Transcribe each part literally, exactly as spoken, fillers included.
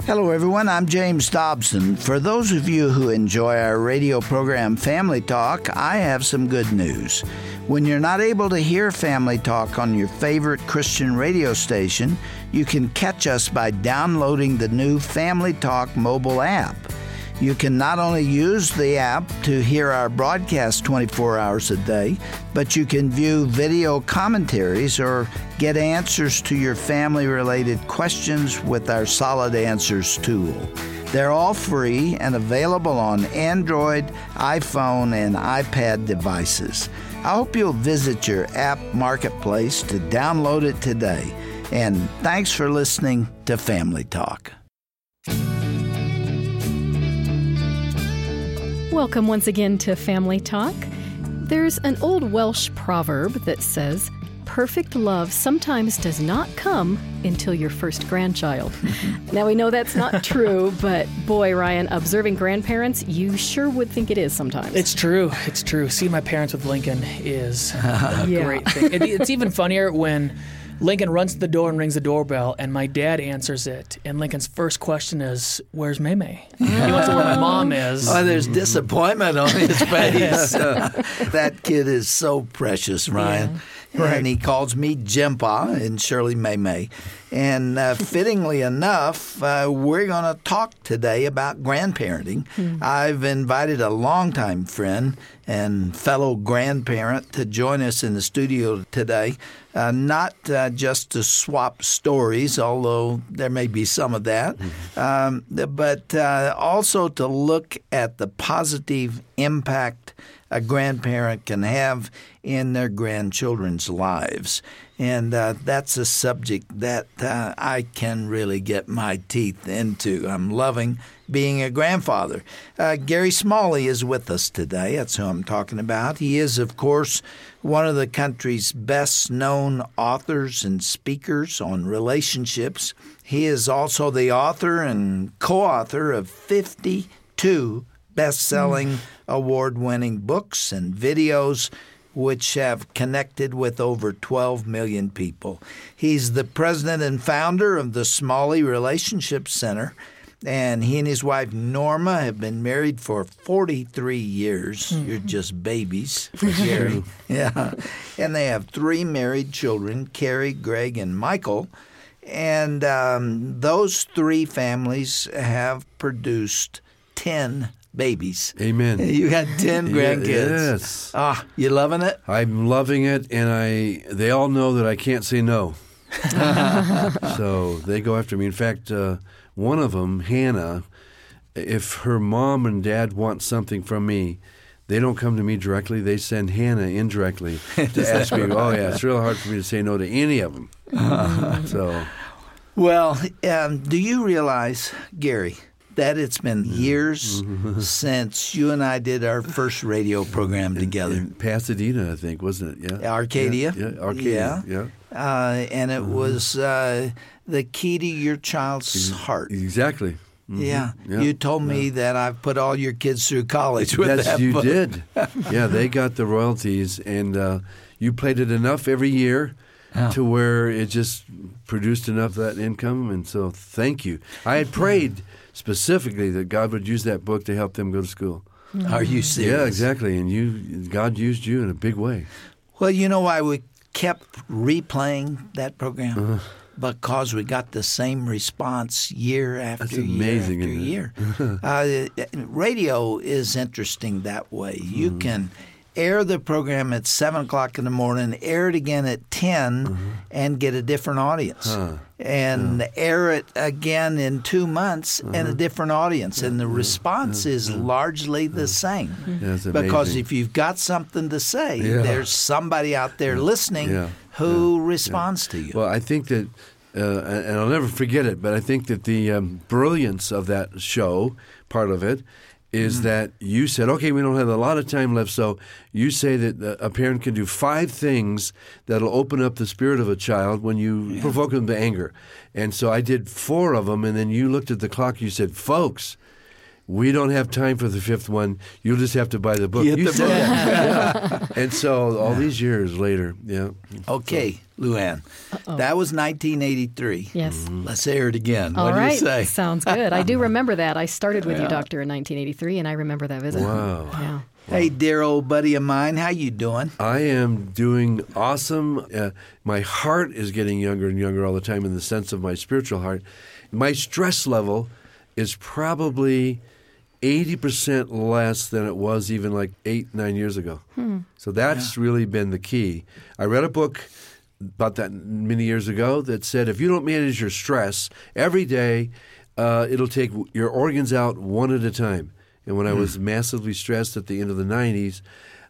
Hello, everyone. I'm James Dobson. For those of you who enjoy our radio program Family Talk, I have some good news. When you're not able to hear Family Talk on your favorite Christian radio station, you can catch us by downloading the new Family Talk mobile app. You can not only use the app to hear our broadcast twenty-four hours a day, but you can view video commentaries or get answers to your family-related questions with our Solid Answers tool. They're all free and available on Android, iPhone, and iPad devices. I hope you'll visit your app marketplace to download it today. And thanks for listening to Family Talk. Welcome once again to Family Talk. There's an old Welsh proverb that says, perfect love sometimes does not come until your first grandchild. Now, we know that's not true, but boy, Ryan, observing grandparents, you sure would think it is sometimes. It's true. It's true. Seeing my parents with Lincoln is a Yeah. great thing. It, it's even funnier when Lincoln runs to the door and rings the doorbell, and my dad answers it. And Lincoln's first question is, "Where's Maymay?" He wants to know where my mom is. Oh, there's disappointment on his face. Uh, that kid is so precious, Ryan. Yeah. Right. And he calls me Jimpa and Shirley Maymay. And uh, fittingly enough, uh, we're going to talk today about grandparenting. Hmm. I've invited a longtime friend and fellow grandparent to join us in the studio today, uh, not uh, just to swap stories, although there may be some of that, mm-hmm. um, but uh, also to look at the positive impact a grandparent can have in their grandchildren's lives. And uh, that's a subject that uh, I can really get my teeth into. I'm loving being a grandfather. Uh, Gary Smalley is with us today. That's who I'm talking about. He is, of course, one of the country's best-known authors and speakers on relationships. He is also the author and co-author of fifty-two best-selling, mm. award-winning books and videos which have connected with over twelve million people. He's the president and founder of the Smalley Relationship Center, and he and his wife Norma have been married for forty-three years. Mm. You're just babies for Gary. Yeah. And they have three married children, Carrie, Greg, and Michael. And um, those three families have produced ten babies. Amen. You got ten grandkids. Yes. Ah, you loving it? I'm loving it, and I. They all know that I can't say no. So they go after me. In fact, uh, one of them, Hannah, if her mom and dad want something from me, they don't come to me directly. They send Hannah indirectly to ask me. Oh, yeah, it's real hard for me to say no to any of them. Uh, so, well, um, do you realize, Gary, that it's been years since you and I did our first radio program in, together. In Pasadena, I think, wasn't it? Yeah, Arcadia. Yeah, yeah Arcadia. Yeah, yeah. Uh, and it uh-huh. was uh, the key to your child's heart. Exactly. Mm-hmm. Yeah. yeah, you told yeah. me that I've put all your kids through college with That's, that you book. did. Yeah, they got the royalties, and uh, you played it enough every year. Oh. To where it just produced enough of that income, and so thank you. I had prayed specifically that God would use that book to help them go to school. Are you serious? Yeah, exactly, and you, God used you in a big way. Well, you know why we kept replaying that program? Uh-huh. Because we got the same response year after That's year amazing, after year. uh, radio is interesting that way. You mm-hmm. can air the program at seven o'clock in the morning, air it again at ten, mm-hmm. and get a different audience. Huh. And yeah. air it again in two months uh-huh. and a different audience. And the yeah. response yeah. is yeah. largely the yeah. same. Yeah, because if you've got something to say, yeah. there's somebody out there yeah. listening yeah. who yeah. responds yeah. to you. Well, I think that, uh, and I'll never forget it, but I think that the um, brilliance of that show, part of it, is mm-hmm. that you said, okay, we don't have a lot of time left, so you say that a parent can do five things that'll open up the spirit of a child when you yeah. provoke them to anger. And so I did four of them, and then you looked at the clock, you said, folks, we don't have time for the fifth one. You'll just have to buy the book. Get You the said book. that. Yeah. And so all these years later, yeah. Okay, Luann, that was nineteen eighty-three. Yes. Let's hear it again. All what do right. you say? Sounds good. I do remember that. I started with you, Doctor, in nineteen eighty-three, and I remember that visit. Wow. Yeah. Hey, dear old buddy of mine, how you doing? I am doing awesome. Uh, my heart is getting younger and younger all the time in the sense of my spiritual heart. My stress level is probably eighty percent less than it was even like eight, nine years ago. Hmm. So that's yeah. really been the key. I read a book about that many years ago that said if you don't manage your stress every day, uh, it'll take your organs out one at a time. And when I was massively stressed at the end of the nineties,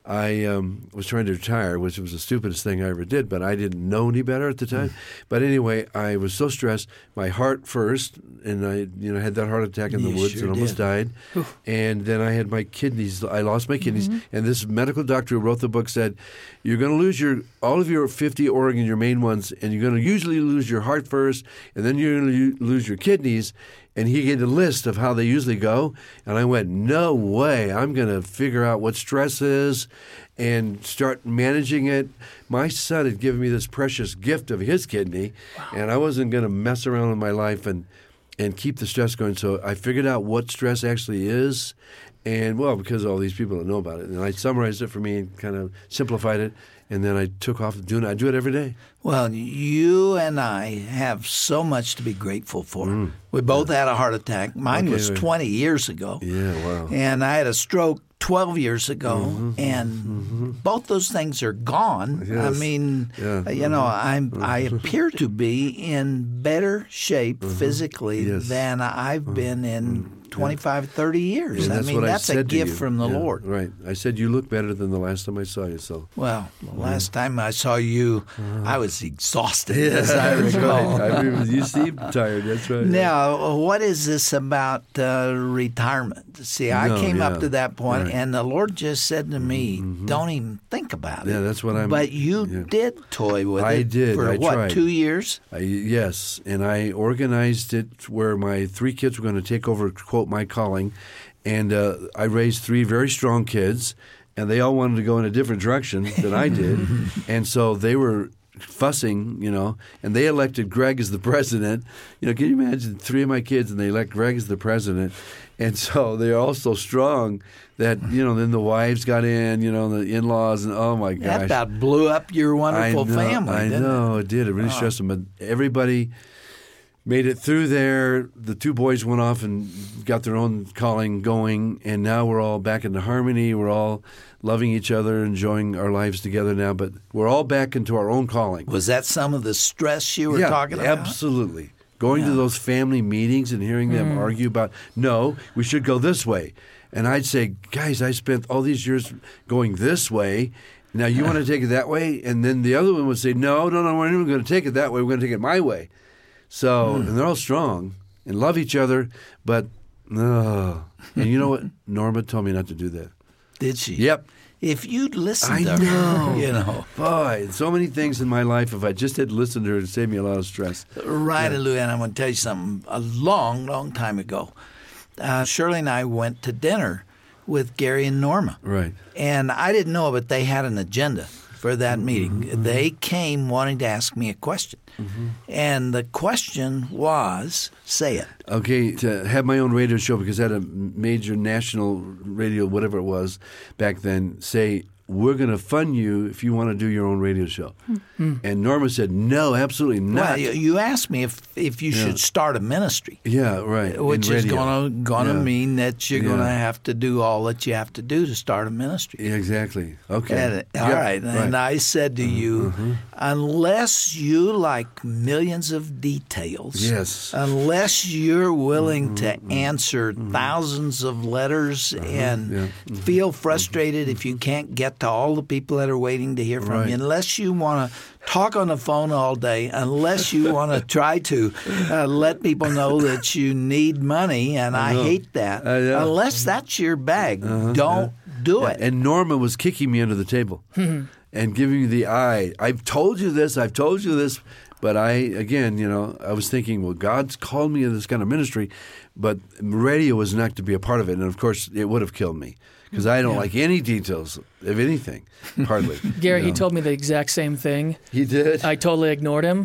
I um, was trying to retire, which was the stupidest thing I ever did, but I didn't know any better at the time. But anyway, I was so stressed, my heart first, and I you know had that heart attack in the You woods sure and almost did. died. And then I had my kidneys, I lost my kidneys, mm-hmm. and this medical doctor who wrote the book said, you're going to lose your all of your fifty organs, your main ones, and you're going to usually lose your heart first, and then you're going to lose your kidneys. And he gave a list of how they usually go. And I went, no way. I'm going to figure out what stress is and start managing it. My son had given me this precious gift of his kidney, wow. and I wasn't going to mess around with my life and, and keep the stress going. So I figured out what stress actually is. And, well, because all these people don't know about it. And I summarized it for me and kind of simplified it. And then I took off doing it. I do it every day. Well, you and I have so much to be grateful for. Mm. We both yeah. had a heart attack. Mine okay, was twenty years ago. Yeah, wow. And I had a stroke twelve years ago, mm-hmm. and mm-hmm. both those things are gone. Yes. I mean, yeah. you know, I'm mm-hmm. I appear to be in better shape mm-hmm. physically yes. than I've mm-hmm. been in twenty-five, thirty years. And I that's mean, what that's I said a gift to you. from the yeah, Lord. Right. I said you look better than the last time I saw you. So Well, the last time I saw you, uh, I was exhausted, yeah, as I recall. Right. I mean, you seem tired. That's right. Now, what is this about uh, retirement? See, I No, came yeah. up to that point, Right. and the Lord just said to me, Mhm. don't even think about it. Yeah, that's what I'm- But you yeah. did toy with I it did. for, I what, tried. two years? I, yes, and I organized it where my three kids were going to take over, quote, my calling. And uh, I raised three very strong kids, and they all wanted to go in a different direction than I did. And so they were fussing, you know, and they elected Greg as the president. You know, can you imagine three of my kids and they elect Greg as the president? And so they're all so strong that, you know, then the wives got in, you know, the in-laws, and oh my gosh. That about blew up your wonderful I know, family, I didn't know, it? it did. It really Oh. stressed them. But everybody made it through there. The two boys went off and got their own calling going, and now we're all back into harmony. We're all loving each other, enjoying our lives together now, but we're all back into our own calling. Was that some of the stress you were yeah, talking about? absolutely. Going Yeah. to those family meetings and hearing them Mm. argue about, no, we should go this way. And I'd say, guys, I spent all these years going this way. Now you want to take it that way? And then the other one would say, no, no, no, we're not even going to take it that way. We're going to take it my way. So, Mm. and they're all strong and love each other, but, no. And you know what? Norma told me not to do that. Did she? Yep. If you'd listened I to know. her, you know. Boy, so many things in my life, if I just had listened to her, it saved me a lot of stress. Right, yeah. Lou, and I'm going to tell you something. A long, long time ago, uh, Shirley and I went to dinner with Gary and Norma. Right. And I didn't know, but they had an agenda for that meeting. Mm-hmm. They came wanting to ask me a question. Mm-hmm. And the question was, say it. Okay, to have my own radio show, because I had a major national radio, whatever it was back then, say, we're going to fund you if you want to do your own radio show. Mm-hmm. And Norma said, no, absolutely not. Well, you, you asked me if, if you yeah. should start a ministry. Yeah, right. Which in is radio. going to yeah. mean that you're yeah. going to have to do all that you have to do to start a ministry. Yeah, exactly. Okay. And, all yeah, right. right. And I said to you, mm-hmm. unless you like millions of details, yes. unless you're willing mm-hmm. to answer mm-hmm. thousands of letters uh-huh. and yeah. mm-hmm. feel frustrated mm-hmm. if you can't get to all the people that are waiting to hear from right. you, unless you want to talk on the phone all day, unless you want to try to uh, let people know that you need money, and I, I hate that, uh, yeah. unless that's your bag, uh-huh. don't yeah. do yeah. it. And Norma was kicking me under the table and giving me the eye. I've told you this, I've told you this, but I, again, you know, I was thinking, well, God's called me to this kind of ministry, but radio was not to be a part of it. And, of course, it would have killed me because I don't Yeah. like any details of anything, hardly. Gary, you he know. told me the exact same thing. He did? I totally ignored him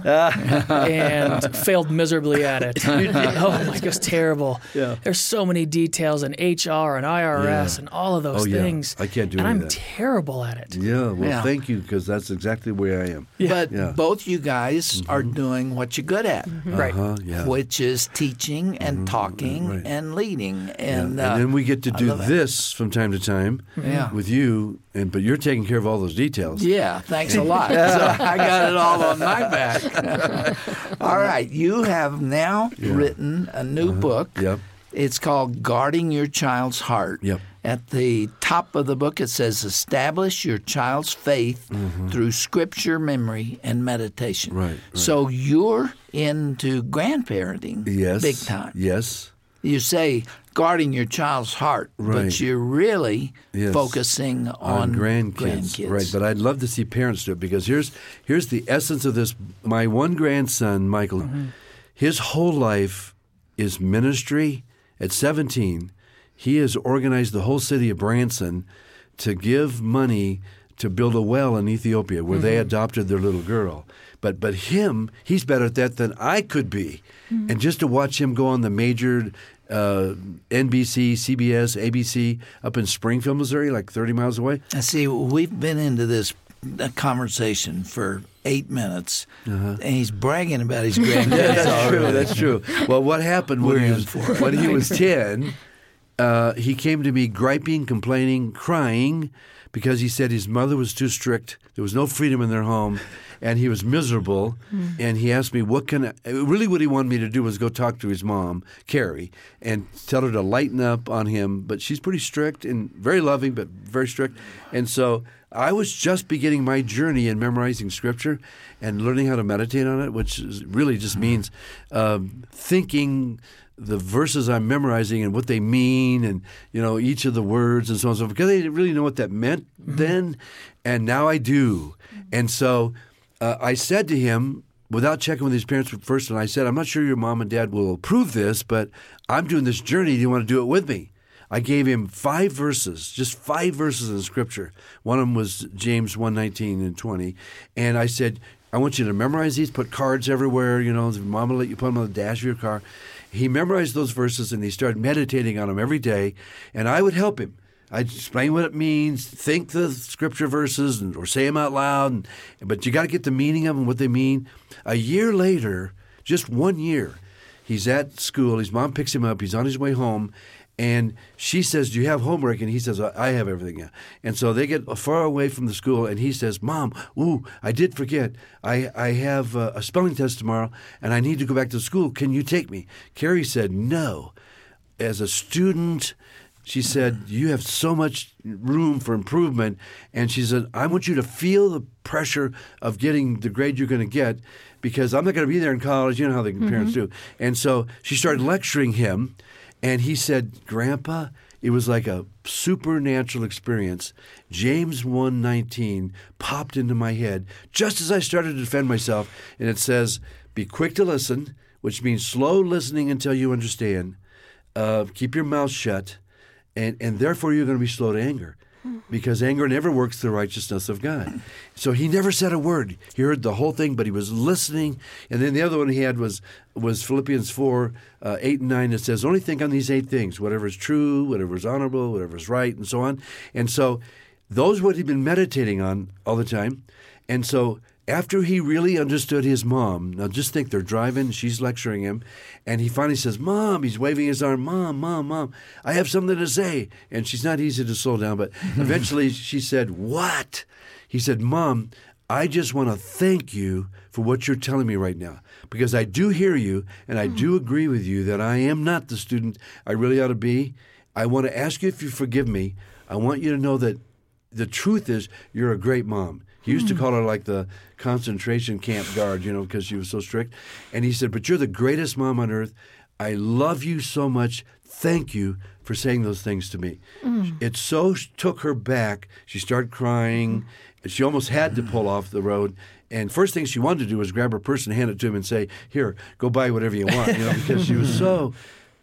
and failed miserably at it. Oh my God, it was terrible. Yeah. There's so many details in H R and I R S Yeah. and all of those Oh, yeah. things. I can't do and any of I'm that. terrible at it. Yeah, well, Yeah. thank you, because that's exactly where I am. But Yeah. both you guys are doing what you're good at, Right. Uh-huh, yeah. which is teaching and talking right. and leading. Yeah. And, And, uh, then we get to I do love it. this from time to time Yeah. with you, and but you're taking care of all those details. Yeah, thanks a lot. So I got it all on my back. All right, you have now written a new book. Yep. It's called Guarding Your Child's Heart. Yep. At the top of the book, it says, Establish your child's faith through scripture, memory, and meditation. Right, right. So you're into grandparenting Yes. big time. Yes. You say guarding your child's heart, but Right. you're really Yes. focusing on, on grandkids. grandkids. Right, but I'd love to see parents do it because here's here's the essence of this. My one grandson, Michael, Mm-hmm. his whole life is ministry. At seventeen, he has organized the whole city of Branson to give money to build a well in Ethiopia where they adopted their little girl. But but him, he's better at that than I could be. And just to watch him go on the major uh, N B C, C B S, A B C up in Springfield, Missouri, like thirty miles away. I see. We've been into this uh, conversation for eight minutes, and he's bragging about his grandkids That's already. true. That's true. Well, what happened when We're he in was for it. when he was ten? Uh, he came to me griping, complaining, crying because he said his mother was too strict. There was no freedom in their home, and he was miserable. And he asked me, "What can I?" Really, what he wanted me to do was go talk to his mom, Carrie, and tell her to lighten up on him. But she's pretty strict and very loving, but very strict. And so I was just beginning my journey in memorizing Scripture and learning how to meditate on it, which is, really just means um, thinking the verses I'm memorizing and what they mean, and you know each of the words and so on and so forth. Because I didn't really know what that meant then, and now I do. And so uh, I said to him, without checking with his parents first, and I said, "I'm not sure your mom and dad will approve this, but I'm doing this journey. Do you want to do it with me?" I gave him five verses, just five verses in Scripture. One of them was James one nineteen and twenty, and I said, "I want you to memorize these. Put cards everywhere. You know, Mom will let you put them on the dash of your car." He memorized those verses and he started meditating on them every day, and I would help him. I'd explain what it means, think the Scripture verses, and, or say them out loud. And, but you got to get the meaning of them, what they mean. A year later, just one year, he's at school. His mom picks him up. He's on his way home. And she says, "Do you have homework?" And he says, "I have everything." Yeah. And so they get far away from the school, and he says, "Mom, ooh, I did forget. I, I have a, a spelling test tomorrow, and I need to go back to school. Can you take me?" Carrie said, "No." As a student, she said, "You have so much room for improvement." And she said, "I want you to feel the pressure of getting the grade you're going to get because I'm not going to be there in college." You know how the parents do. And so she started lecturing him. And he said, "Grandpa, it was like a supernatural experience. James one nineteen popped into my head just as I started to defend myself. And it says, be quick to listen, which means slow listening until you understand. Uh, keep your mouth shut. And, and therefore you're going to be slow to anger. Because anger never works the righteousness of God." So he never said a word. He heard the whole thing, but he was listening. And then the other one he had was was Philippians four, uh, eight and nine. It says, "Only think on these eight things, whatever is true, whatever is honorable, whatever is right," and so on. And so those what he'd been meditating on all the time. And so after he really understood his mom, now just think they're driving, she's lecturing him, and he finally says, "Mom," he's waving his arm, "Mom, Mom, Mom, I have something to say." And she's not easy to slow down, but eventually she said, "What?" He said, "Mom, I just want to thank you for what you're telling me right now, because I do hear you, and I do agree with you that I am not the student I really ought to be. I want to ask you if you forgive me. I want you to know that the truth is you're a great mom." He used to call her like the concentration camp guard, you know, because she was so strict. And he said, "But you're the greatest mom on earth. I love you so much. Thank you for saying those things to me." Mm. It so took her back. She started crying. She almost had to pull off the road. And first thing she wanted to do was grab her purse and hand it to him and say, "Here, go buy whatever you want," you know, because she was so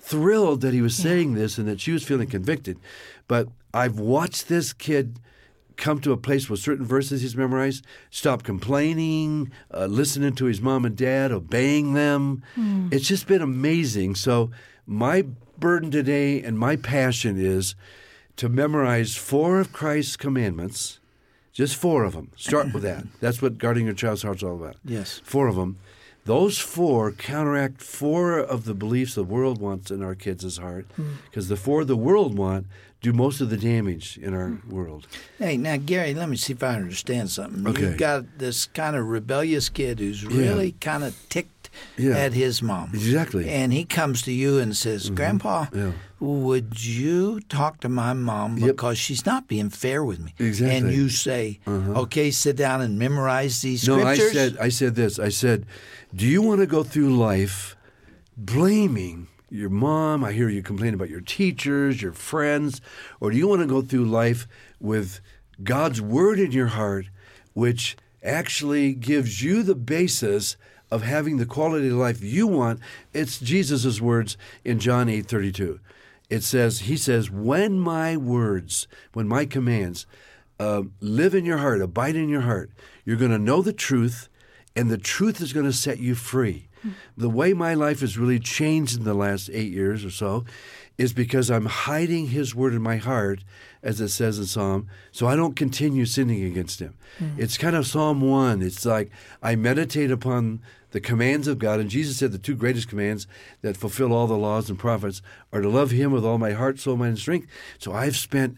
thrilled that he was saying this and that she was feeling convicted. But I've watched this kid come to a place with certain verses he's memorized, stop complaining, uh, listening to his mom and dad, obeying them. Mm. It's just been amazing. So my burden today and my passion is to memorize four of Christ's commandments, just four of them. Start with that. That's what guarding your child's heart's all about. Yes. Four of them. Those four counteract four of the beliefs the world wants in our kids' heart, because mm. the four the world want do most of the damage in our mm. world. Hey, now, Gary, let me see if I understand something. Okay. You've got this kind of rebellious kid who's really yeah. kind of ticked yeah. at his mom. Exactly. And he comes to you and says, mm-hmm. Grandpa, yeah. would you talk to my mom because yep. she's not being fair with me? Exactly. And you say, uh-huh. okay, sit down and memorize these no, scriptures? No, I said, I said this. I said, do you want to go through life blaming your mom? I hear you complain about your teachers, your friends. Or do you want to go through life with God's word in your heart, which actually gives you the basis of having the quality of life you want? It's Jesus' words in John eight thirty-two. It says, he says, when my words, when my commands uh, live in your heart, abide in your heart, you're going to know the truth, and the truth is going to set you free. Mm. The way my life has really changed in the last eight years or so is because I'm hiding his word in my heart, as it says in Psalm, so I don't continue sinning against him. Mm. It's kind of Psalm one. It's like I meditate upon the commands of God. And Jesus said the two greatest commands that fulfill all the laws and prophets are to love him with all my heart, soul, mind, and strength. So I've spent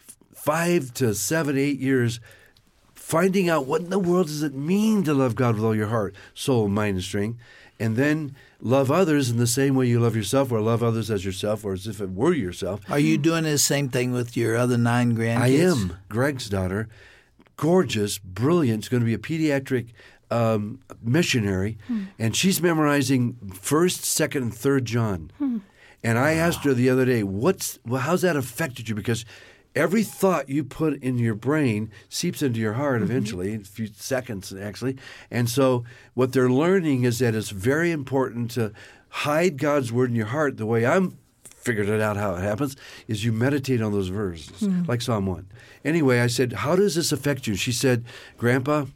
five to seven, eight years finding out what in the world does it mean to love God with all your heart, soul, mind, and strength, and then love others in the same way you love yourself, or love others as yourself, or as if it were yourself. Are you doing the same thing with your other nine grandkids? I am. Greg's daughter, gorgeous, brilliant, is going to be a pediatric um, missionary, hmm. and she's memorizing First, Second, and Third John. Hmm. And I wow. asked her the other day, "What's well, how's that affected you?" Because every thought you put in your brain seeps into your heart eventually, mm-hmm. in a few seconds actually. And so what they're learning is that it's very important to hide God's word in your heart. The way I'm figured it out how it happens is you meditate on those verses, mm-hmm. like Psalm one. Anyway, I said, how does this affect you? She said, Grandpa,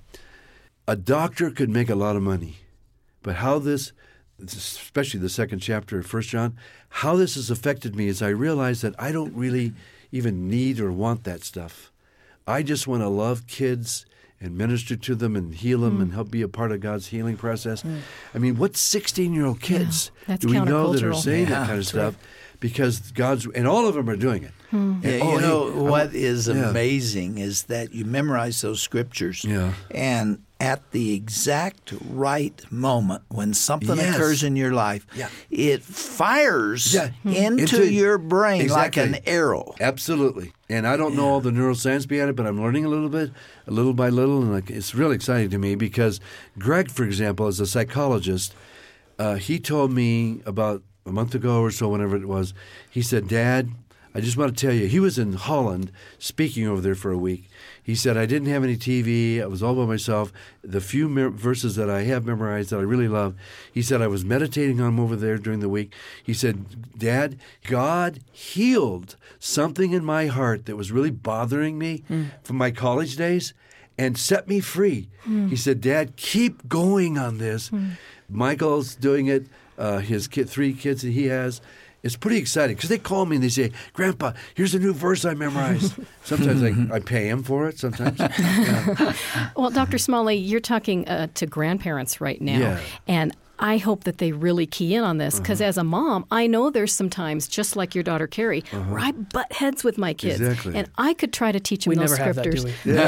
a doctor could make a lot of money, but how this, especially the second chapter of First John, how this has affected me is I realize that I don't really even need or want that stuff. I just want to love kids and minister to them and heal them mm. and help be a part of God's healing process. Mm. I mean, what sixteen-year-old kids yeah, do we know that are saying yeah, that kind of stuff? Right. Because God's, and all of them are doing it. Hmm. Yeah, oh, you know, hey, what is yeah. amazing is that you memorize those scriptures, yeah. and at the exact right moment when something yes. occurs in your life, yeah. it fires yeah. into, into your brain exactly. like an arrow. Absolutely. And I don't yeah. know all the neuroscience behind it, but I'm learning a little bit, a little by little, and like, it's really exciting to me because Greg, for example, is a psychologist. Uh, he told me about a month ago or so, whenever it was, he said, Dad, I just want to tell you, he was in Holland speaking over there for a week. He said, I didn't have any T V. I was all by myself. The few me- verses that I have memorized that I really love, he said, I was meditating on them over there during the week. He said, Dad, God healed something in my heart that was really bothering me mm. from my college days and set me free. Mm. He said, Dad, keep going on this. Mm. Michael's doing it. Uh, his kid, three kids that he has. It's pretty exciting because they call me and they say, Grandpa, here's a new verse I memorized. Sometimes I, I pay him for it, sometimes. Yeah. Well, Doctor Smalley, you're talking uh, to grandparents right now. Yeah. And I hope that they really key in on this because uh-huh. as a mom, I know there's some times, just like your daughter Carrie, uh-huh. where I butt heads with my kids. Exactly. And I could try to teach them we those never scriptures. Have that, do we?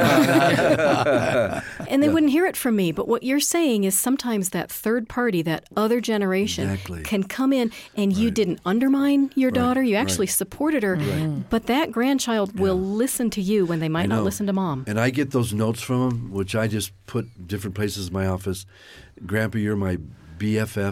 Yeah. And they yeah. wouldn't hear it from me. But what you're saying is sometimes that third party, that other generation exactly. can come in and you right. didn't undermine your right. daughter. You actually right. supported her. Right. But that grandchild yeah. will listen to you when they might not listen to mom. And I get those notes from them, which I just put different places in my office. Grandpa, you're my B F F.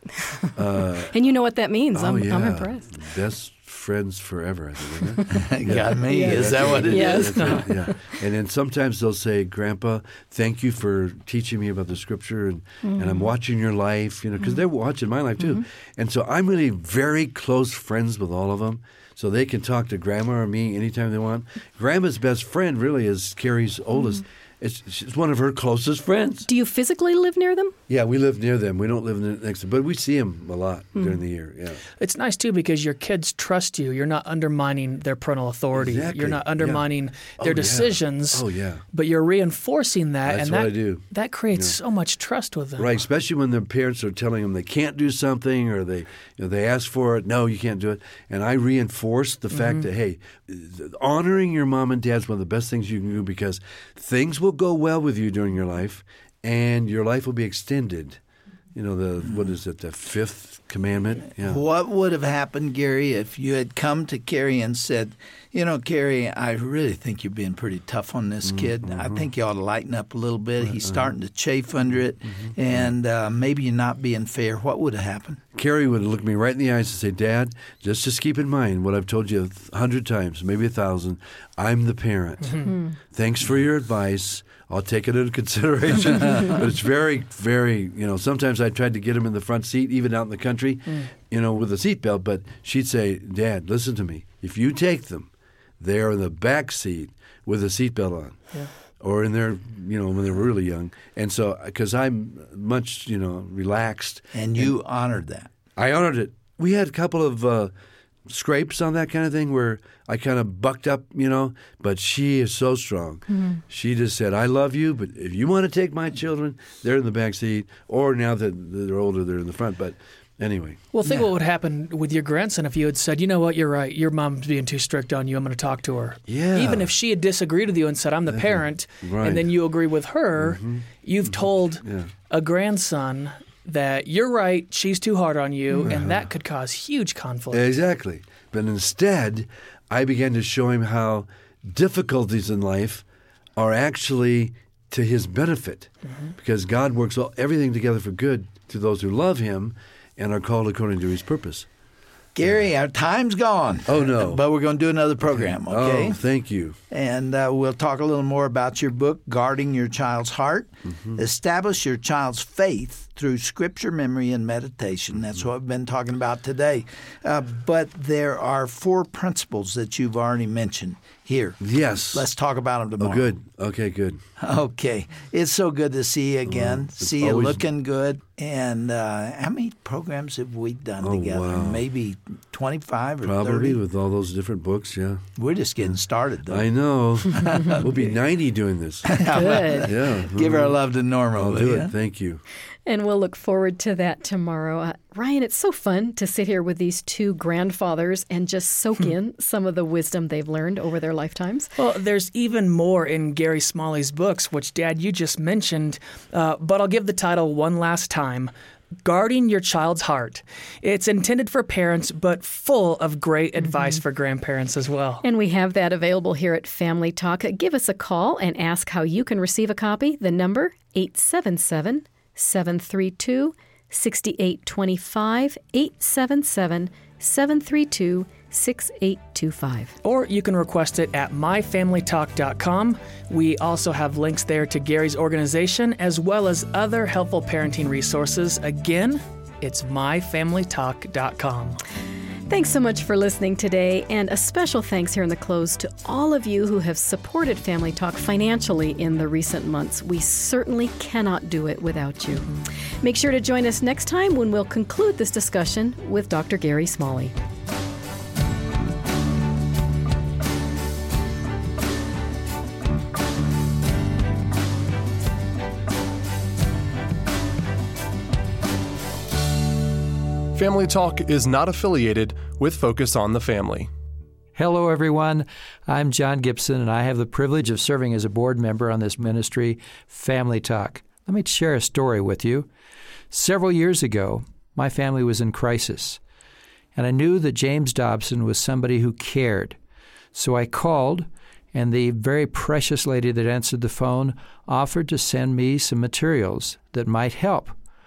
Uh, And you know what that means. oh, I'm, yeah. I'm impressed. Best friends forever, I think, isn't it? Got me. Yeah. Is that what it is? Yes. That's it, yeah. And then sometimes they'll say, Grandpa, thank you for teaching me about the Scripture, and, Mm-hmm. and I'm watching your life, you know, because they're watching my life too. Mm-hmm. And so I'm really very close friends with all of them, so they can talk to Grandma or me anytime they want. Grandma's best friend really is Carrie's oldest. Mm-hmm. It's, she's one of her closest friends. Do you physically live near them? Yeah, we live near them. We don't live next to them, but we see them a lot Hmm. during the year. Yeah. It's nice, too, because your kids trust you. You're not undermining their parental authority. Exactly. You're not Yeah. undermining Oh, their yeah. decisions. Oh, yeah. But you're reinforcing that. That's and what that, I do. That creates so much trust with them. Right, especially when their parents are telling them they can't do something, or they you know, they ask for it, no, you can't do it. And I reinforce the fact that, hey, honoring your mom and dad is one of the best things you can do, because things will go well with you during your life, and your life will be extended. You know, the what is it, the fifth commandment? Yeah. What would have happened, Gary, if you had come to Carrie and said, you know, Carrie, I really think you're being pretty tough on this kid. I think you ought to lighten up a little bit. He's starting to chafe under it, and uh, maybe you're not being fair. What would have happened? Carrie would look me right in the eyes and say, Dad, just just keep in mind what I've told you a hundred times, maybe a thousand. I'm the parent. Thanks for your advice. I'll take it into consideration. But it's very, very, you know, sometimes I tried to get him in the front seat, even out in the country, you know, with a seatbelt. But she'd say, Dad, listen to me. If you take them, they're in the back seat with a seatbelt on. Yeah. Or in their, you know, when they're really young. And so, because I'm much, you know, relaxed. And you honored that. I honored it. We had a couple of uh, scrapes on that kind of thing where I kind of bucked up, you know, but she is so strong. Mm-hmm. She just said, I love you, but if you want to take my children, they're in the back seat, or now that they're older, they're in the front. But anyway. Well, think what would happen with your grandson if you had said, you know what, you're right, your mom's being too strict on you, I'm going to talk to her. Yeah. Even if she had disagreed with you and said, I'm the parent, Right. and then you agree with her, Mm-hmm. you've told Yeah. a grandson that you're right, she's too hard on you, and that could cause huge conflict. Exactly. But instead, I began to show him how difficulties in life are actually to his benefit, mm-hmm. because God works all, everything together for good to those who love him and are called according to his purpose. Gary, our time's gone. Oh, no. But we're going to do another program, okay? Oh, thank you. And uh, we'll talk a little more about your book, Guarding Your Child's Heart. Mm-hmm. Establish your child's faith through scripture, memory, and meditation. That's mm-hmm. what we've been talking about today. Uh, but there are four principles that you've already mentioned here. Yes. Let's talk about them tomorrow. Oh, good. Okay, good. Okay. It's so good to see you again. Oh, see you always... looking good. And uh, how many programs have we done oh, together? Wow. Maybe twenty-five or Probably thirty? with all those different books, yeah. We're just getting started, though. I know. We'll be ninety doing this. Good. Yeah. Give our love to Norma. I'll will do ya? it. Thank you. And we'll look forward to that tomorrow. Uh, Ryan, it's so fun to sit here with these two grandfathers and just soak in some of the wisdom they've learned over their lifetimes. Well, there's even more in Gary Smalley's books, which, Dad, you just mentioned, uh, but I'll give the title one last time. Guarding Your Child's Heart. It's intended for parents, but full of great advice mm-hmm. for grandparents as well. And we have that available here at Family Talk. Give us a call and ask how you can receive a copy. The number, eight seven seven, seven three two, six eight two five, eight seven seven, seven three two, six eight two five. Or you can request it at my family talk dot com. We also have links there to Gary's organization as well as other helpful parenting resources. Again, it's my family talk dot com. Thanks so much for listening today, and a special thanks here in the close to all of you who have supported Family Talk financially in the recent months. We certainly cannot do it without you. Make sure to join us next time when we'll conclude this discussion with Doctor Gary Smalley. Family Talk is not affiliated with Focus on the Family. Hello, everyone. I'm John Gibson, and I have the privilege of serving as a board member on this ministry, Family Talk. Let me share a story with you. Several years ago, my family was in crisis, and I knew that James Dobson was somebody who cared. So I called, and the very precious lady that answered the phone offered to send me some materials that might help.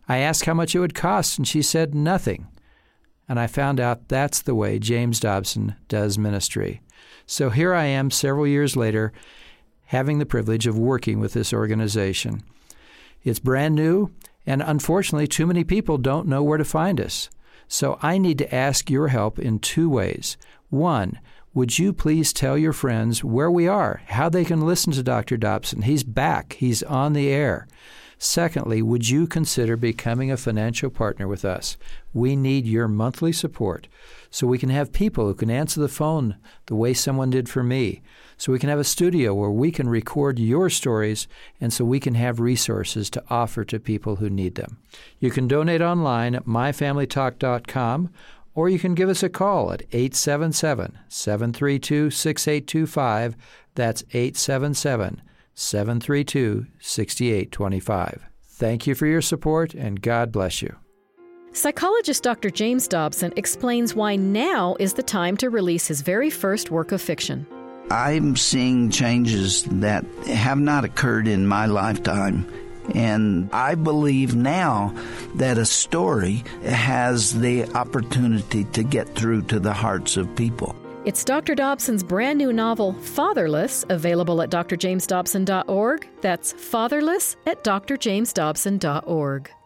I asked how much it would cost, and she said nothing. And I found out that's the way James Dobson does ministry. So here I am several years later, having the privilege of working with this organization. It's brand new, and unfortunately, too many people don't know where to find us. So I need to ask your help in two ways. One, would you please tell your friends where we are, how they can listen to Doctor Dobson? He's back. He's on the air. Secondly, would you consider becoming a financial partner with us? We need your monthly support so we can have people who can answer the phone the way someone did for me, so we can have a studio where we can record your stories, and so we can have resources to offer to people who need them. You can donate online at my family talk dot com, or you can give us a call at eight seven seven, seven three two, six eight two five. That's eight seven seven, seven three two, six eight two five. Thank you for your support, and God bless you. Psychologist Doctor James Dobson explains why now is the time to release his very first work of fiction. I'm seeing changes that have not occurred in my lifetime. And I believe now that a story has the opportunity to get through to the hearts of people. It's Doctor Dobson's brand new novel, Fatherless, available at d r james dobson dot org. That's Fatherless at d r james dobson dot org.